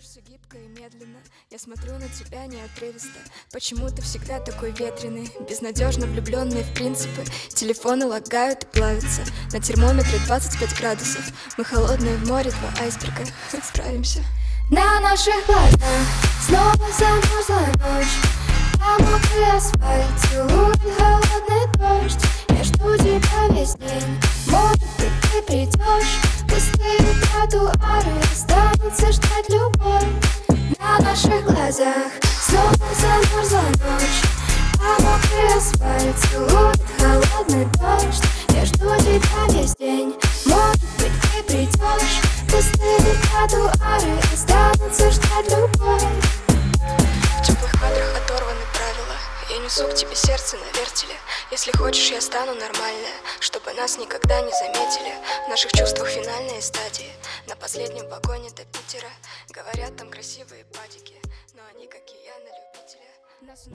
Движешься гибко и медленно, я смотрю на тебя неотрывисто. Почему ты всегда такой ветреный, безнадежно влюбленный в принципы? Телефоны лагают и плавятся, на термометре 25 градусов. Мы холодные в море, два айсберга, справимся. На наших глазах снова замерзла ночь, а мокрый асфальт целует холодный дождь. Я жду тебя весь день, может быть ты придешь. Пустые тротуары, останется ждать любовь. На наших глазах снова замерзла ночь, а мокрый асфальт целует холодный дождь. Я жду тебя весь день, может быть ты придешь. Пустые тротуары, останется ждать любовь. В теплых кадрах оторваны правила, я несу к тебе сердце на вертеле. Если хочешь, я стану нормальная, чтобы нас никогда не заметили. В наших чувствах финальные стадии, на последнем вагоне до Питера. Говорят, там красивые падики, но они, как и я, на любителя.